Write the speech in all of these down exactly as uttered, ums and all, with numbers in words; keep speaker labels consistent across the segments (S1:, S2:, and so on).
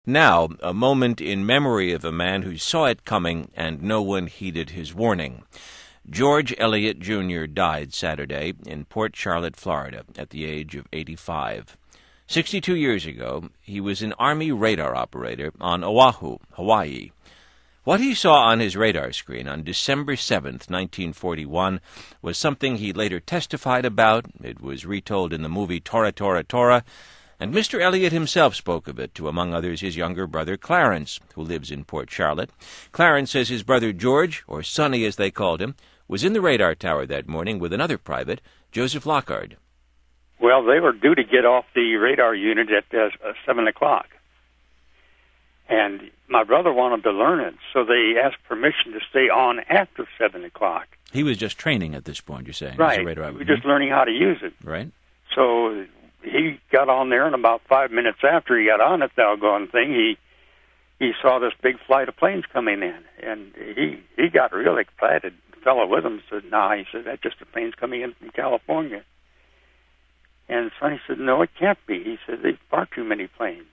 S1: Now, a moment in memory of a man who saw it coming and no one heeded his warning. George Elliott, Junior died Saturday in Port Charlotte, Florida, at the age of eighty-five. Sixty-two years ago, he was an Army radar operator on Oahu, Hawaii. What he saw on his radar screen on December seventh, nineteen forty-one, was something he later testified about. It was retold in the movie Tora, Tora, Tora, and Mister Elliott himself spoke of it to, among others, his younger brother Clarence, who lives in Port Charlotte. Clarence says his brother George, or Sonny as they called him, was in the radar tower that morning with another private, Joseph Lockhart.
S2: Well, they were due to get off the radar unit at uh, seven o'clock. And my brother wanted to learn it, so they asked permission to stay on after seven o'clock.
S1: He was just training at this point, you're saying?
S2: Right.
S1: He was,
S2: he was just learning how to use it.
S1: Right.
S2: So he got on there, and about five minutes after he got on that doggone thing, he he saw this big flight of planes coming in. And he, he got real excited. The fellow with him said, nah, he said, that's just the planes coming in from California. And Sonny said, no, it can't be. He said, there's far too many planes.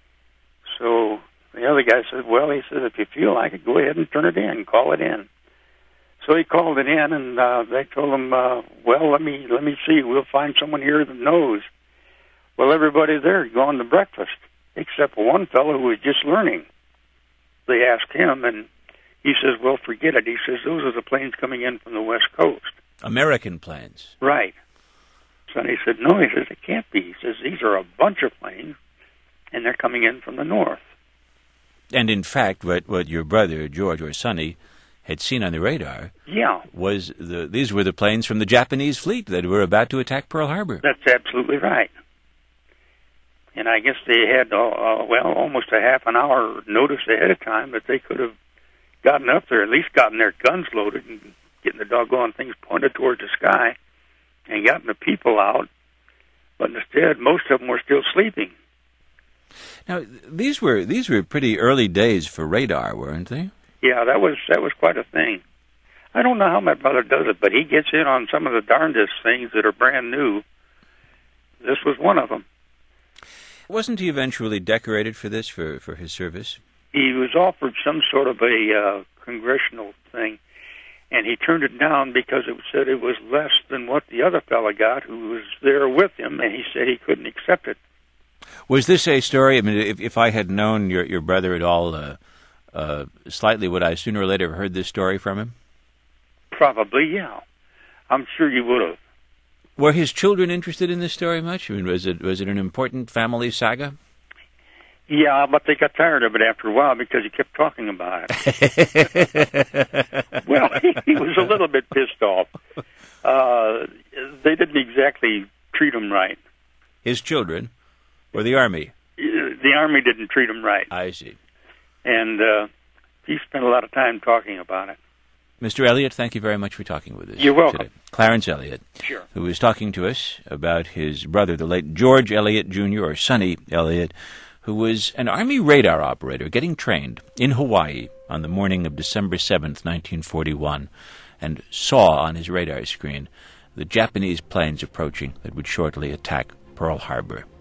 S2: So the other guy said, well, he said, if you feel like it, go ahead and turn it in, call it in. So he called it in, and uh, they told him, uh, well, let me let me see. We'll find someone here that knows. Well, everybody there had gone to breakfast, except for one fellow who was just learning. They asked him, and he says, well, forget it. He says, those are the planes coming in from the West Coast.
S1: American planes.
S2: Right. Sonny said, no, he says, it can't be. He says, these are a bunch of planes, and they're coming in from the north.
S1: And in fact, what, what your brother, George, or Sonny, had seen on the radar
S2: yeah.
S1: was the these were the planes from the Japanese fleet that were about to attack Pearl Harbor.
S2: That's absolutely right. And I guess they had, uh, uh, well, almost a half an hour notice ahead of time that they could have gotten up there, at least gotten their guns loaded and getting the doggone things pointed towards the sky and gotten the people out. But instead, most of them were still sleeping.
S1: Now, these were these were pretty early days for radar, weren't they?
S2: Yeah, that was that was quite a thing. I don't know how my brother does it, but he gets in on some of the darndest things that are brand new. This was one of them.
S1: Wasn't he eventually decorated for this, for, for his service?
S2: He was offered some sort of a uh, congressional thing, and he turned it down because it said it was less than what the other fellow got who was there with him, and he said he couldn't accept it.
S1: Was this a story? I mean, if, if I had known your, your brother at all uh, uh, slightly, would I sooner or later have heard this story from him?
S2: Probably, yeah. I'm sure you would have.
S1: Were his children interested in this story much? I mean, was it was it an important family saga?
S2: Yeah, but they got tired of it after a while because he kept talking about it. Well, he, he was a little bit pissed off. Uh, they didn't exactly treat him right.
S1: His children? Or the Army?
S2: The Army didn't treat him right.
S1: I see.
S2: And uh, he spent a lot of time talking about it.
S1: Mister Elliott, thank you very much for talking with us.
S2: You're welcome.
S1: Today. Clarence Elliott,
S2: sure.
S1: who was talking to us about his brother, the late George Elliott, Junior, or Sonny Elliott, who was an Army radar operator getting trained in Hawaii on the morning of December seventh, nineteen forty-one, and saw on his radar screen the Japanese planes approaching that would shortly attack Pearl Harbor.